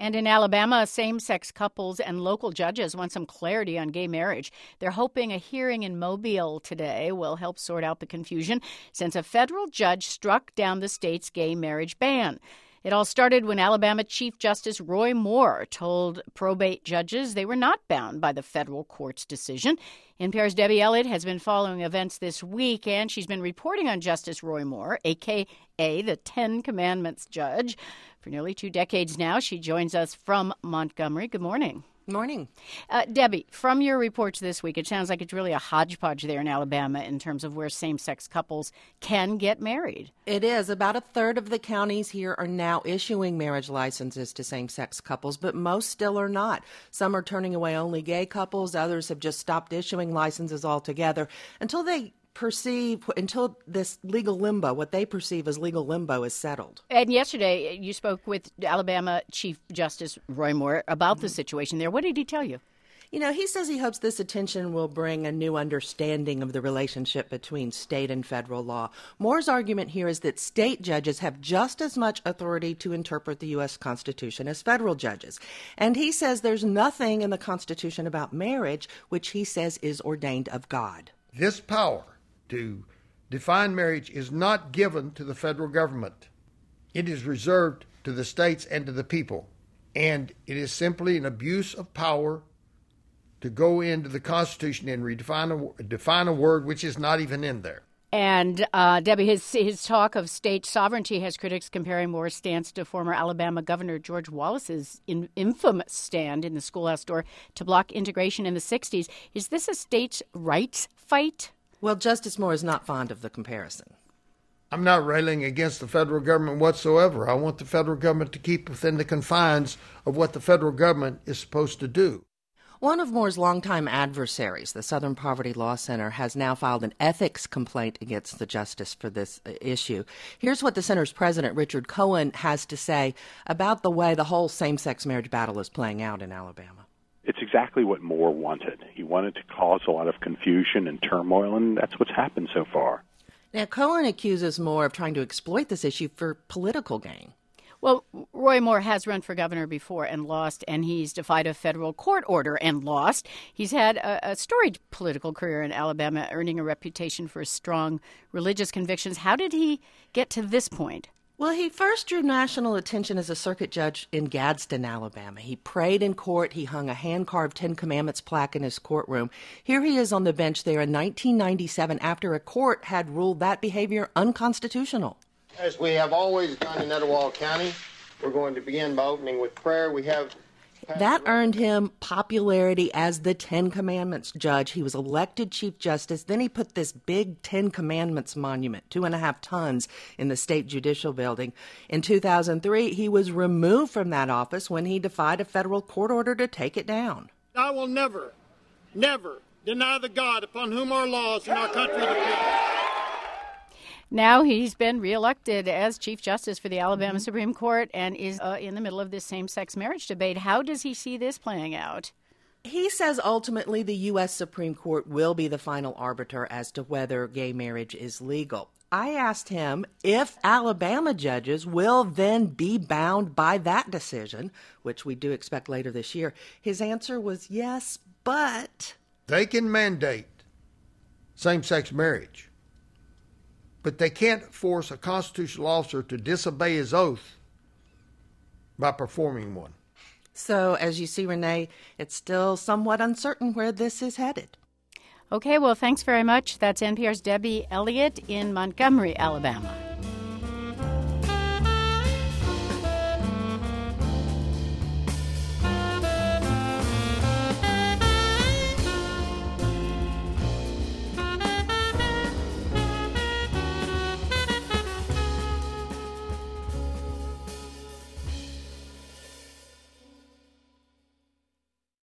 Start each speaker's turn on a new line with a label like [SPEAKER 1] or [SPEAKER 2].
[SPEAKER 1] And in Alabama, same-sex couples and local judges want some clarity on gay marriage. They're hoping a hearing in Mobile today will help sort out the confusion since a federal judge struck down the state's gay marriage ban. It all started when Alabama Chief Justice Roy Moore told probate judges they were not bound by the federal court's decision. NPR's Debbie Elliott has been following events this week, and she's been reporting on Justice Roy Moore, a.k.a. the Ten Commandments judge, for nearly 2 decades now. She joins us from Montgomery. Good morning.
[SPEAKER 2] Morning.
[SPEAKER 1] Debbie, from your reports this week, it sounds like it's really a hodgepodge there in Alabama in terms of where same-sex couples can get married.
[SPEAKER 2] It is. About a third of the counties here are now issuing marriage licenses to same-sex couples, but most still are not. Some are turning away only gay couples. Others have just stopped issuing licenses altogether until this legal limbo, what they perceive as legal limbo, is settled.
[SPEAKER 1] And yesterday you spoke with Alabama Chief Justice Roy Moore about the situation there. What did he tell you?
[SPEAKER 2] You know, he says he hopes this attention will bring a new understanding of the relationship between state and federal law. Moore's argument here is that state judges have just as much authority to interpret the U.S. Constitution as federal judges. And he says there's nothing in the Constitution about marriage which he says is ordained of God.
[SPEAKER 3] This power to define marriage is not given to the federal government. It is reserved to the states and to the people. And it is simply an abuse of power to go into the Constitution and define a word which is not even in there.
[SPEAKER 1] And, Debbie, his talk of state sovereignty has critics comparing Moore's stance to former Alabama Governor George Wallace's infamous stand in the schoolhouse door to block integration in the 60s. Is this a states' rights fight?
[SPEAKER 2] Well, Justice Moore is not fond of the comparison.
[SPEAKER 3] I'm not railing against the federal government whatsoever. I want the federal government to keep within the confines of what the federal government is supposed to do.
[SPEAKER 2] One of Moore's longtime adversaries, the Southern Poverty Law Center, has now filed an ethics complaint against the justice for this issue. Here's what the center's president, Richard Cohen, has to say about the way the whole same-sex marriage battle is playing out in Alabama.
[SPEAKER 4] It's exactly what Moore wanted. He wanted to cause a lot of confusion and turmoil, and that's what's happened so far.
[SPEAKER 2] Now, Cohen accuses Moore of trying to exploit this issue for political gain.
[SPEAKER 1] Well, Roy Moore has run for governor before and lost, and he's defied a federal court order and lost. He's had a storied political career in Alabama, earning a reputation for strong religious convictions. How did he get to this point?
[SPEAKER 2] Well, he first drew national attention as a circuit judge in Gadsden, Alabama. He prayed in court. He hung a hand-carved Ten Commandments plaque in his courtroom. Here he is on the bench there in 1997 after a court had ruled that behavior unconstitutional.
[SPEAKER 5] As we have always done in Etowah County, we're going to begin by opening with prayer.
[SPEAKER 2] That earned him popularity as the Ten Commandments judge. He was elected Chief Justice. Then he put this big Ten Commandments monument, 2.5 tons, in the state judicial building. In 2003, he was removed from that office when he defied a federal court order to take it down.
[SPEAKER 6] I will never, never deny the God upon whom our laws and our country depend.
[SPEAKER 1] Now he's been reelected as Chief Justice for the Alabama Supreme Court and is in the middle of this same-sex marriage debate. How does he see this playing out?
[SPEAKER 2] He says ultimately the U.S. Supreme Court will be the final arbiter as to whether gay marriage is legal. I asked him if Alabama judges will then be bound by that decision, which we do expect later this year. His answer was yes, but
[SPEAKER 3] they can mandate same-sex marriage. But they can't force a constitutional officer to disobey his oath by performing one.
[SPEAKER 2] So, as you see, Renee, it's still somewhat uncertain where this is headed.
[SPEAKER 1] Okay, well, thanks very much. That's NPR's Debbie Elliott in Montgomery, Alabama.